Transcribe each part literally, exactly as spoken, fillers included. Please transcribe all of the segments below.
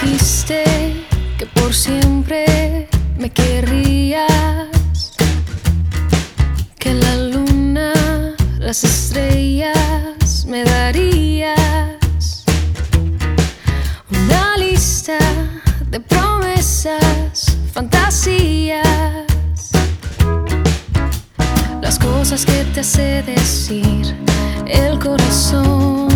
Dijiste que por siempre me querrías, que la luna, las estrellas me darías. Una lista de promesas, fantasías, las cosas que te hace decir el corazón.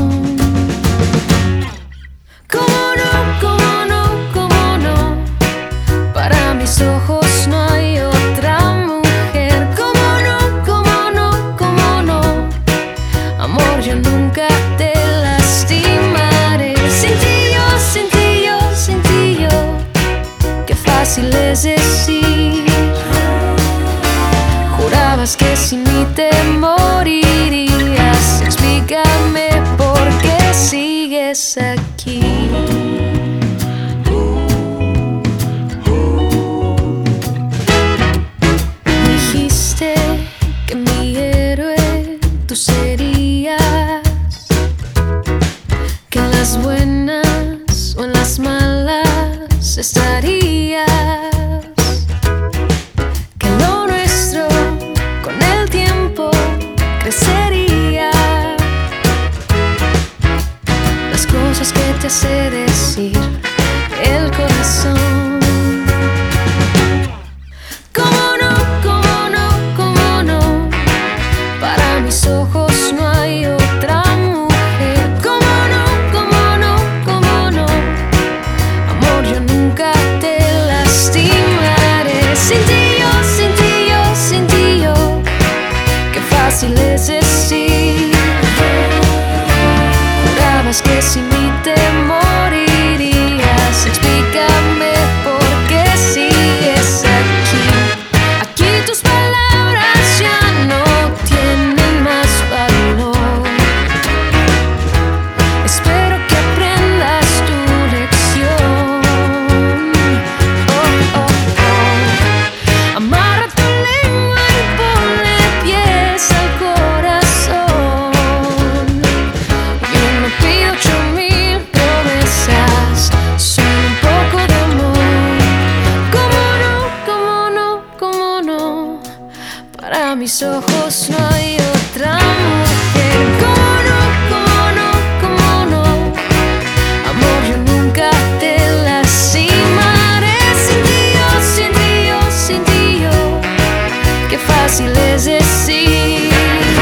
¿Cómo no, cómo no, cómo no? Para mis ojos no hay otra mujer. ¿Cómo no, cómo no, cómo no? Amor, yo nunca te lastimaré. Sin ti yo, sin ti yo, sin ti yo. Qué fácil es decir. Jurabas que sin mí te morirías. Explícame por qué sigues aquí. Dijiste que mi héroe tú serías, que en las buenas o en las malas estarías, que lo nuestro con el tiempo crecería. Las cosas que te hace decir el corazón. ¿Cómo no, cómo no, cómo no? Para mis ojos no hay otra mujer. ¿Cómo no, cómo no, cómo no? Amor, yo nunca te lastimaré. Sin ti yo, sin ti yo, sin ti yo. Qué fácil es decir. Jurabas que sin mí te morirías. Explícame por qué sigues aquí. Aquí tus palabras ya no tienen más valor. Espero que aprendas tu lección. Oh, oh, oh. Amarra tu lengua y ponle pies al corazón. Yo no pido ocho mil promesas, solo un poco de amor. ¿Cómo no, cómo no, cómo no? Para mis ojos no hay otra mujer. ¿Cómo no, cómo no, cómo no? Amor, yo nunca te lastimaré. Sin ti yo, sin ti yo, sin ti yo. Qué fácil es decir.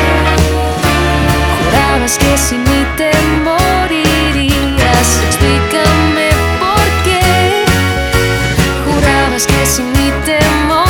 Jurabas que sin mí te morirías. Explícame por qué. Jurabas que sin mí te morirías.